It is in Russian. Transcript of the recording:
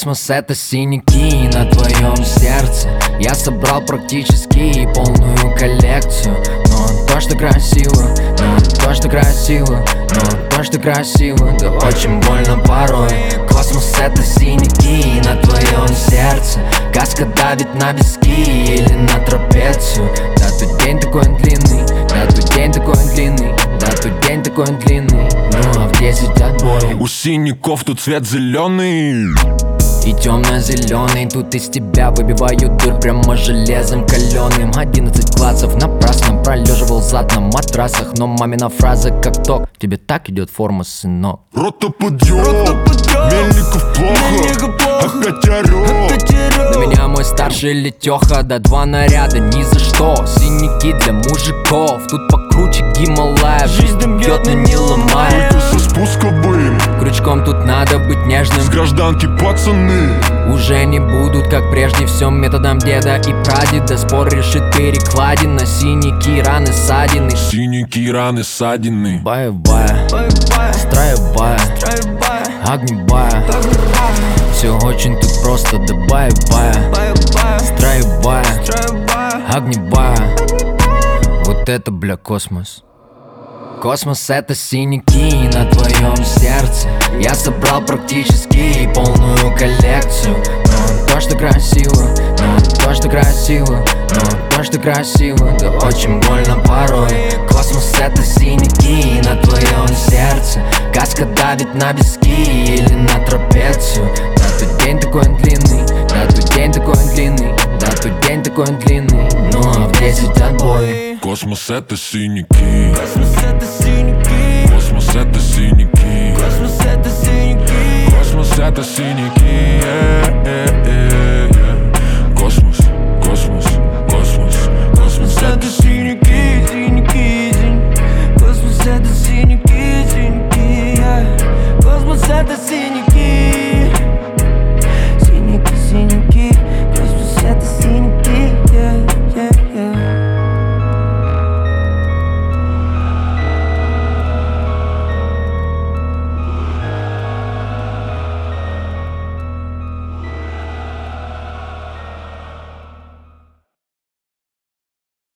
Космос — это синяки на твоем сердце. Я собрал практически полную коллекцию. Но то, что красиво, то, что красиво, то, что красиво, да очень больно порой. Космос — это синяки на твоем сердце. Каска давит на виски или на трапецию. Да, тут день такой длинный, да, тут день такой длинный, да, тут день такой длинный. Ну а в 10 отбой. У синяков тут цвет зеленый И темно-зеленый, тут из тебя выбивают дыр прямо железом каленым. 11 классов напрасно пролеживал зад на матрасах. Но мамина фраза как ток: тебе так идет форма, сынок. Рота подъем, Мельников плохо, опять орёт. На меня мой старший Летёха, да 2 наряда, ни за что. Синяки для мужиков, тут покруче Гималая. Жизнь бьет, но не ломая. Только со спусковым, Крючком тут надо быть нежным. с гражданки пацаны Уже не будут, как прежде, все методом деда и прадеда. Спор решит перекладина, синяки, раны, ссадины. Синяки, раны, ссадины. Боевая, строевая, огневая. Все очень тут просто, да боевая, строевая, огневая. Вот это, бля, космос. Космос — это синяки на твоем сердце. Я собрал практически полную коллекцию. Но то, что красиво, то, что красиво, то, что красиво, да очень больно порой. Космос — это синяки на твоем сердце. Каска давит на виски или на трапецию. Да, тут день такой длинный, да, тут день такой длинный, да, тут день такой длинный. Ну а в 10 отбой. Космос — это синяки. Космос — это синяки. Космос — это синяки. Космос — это синяки. Космос — это синяки. Космос.